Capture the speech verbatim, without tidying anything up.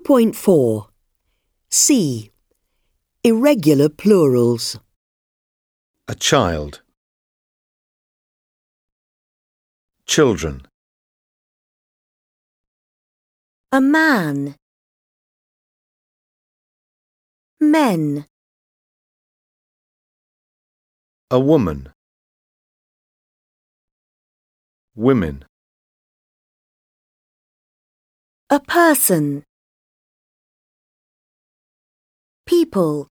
two point four. C. Irregular plurals. A child. Children. A man. Men. A woman. Women. A person. People.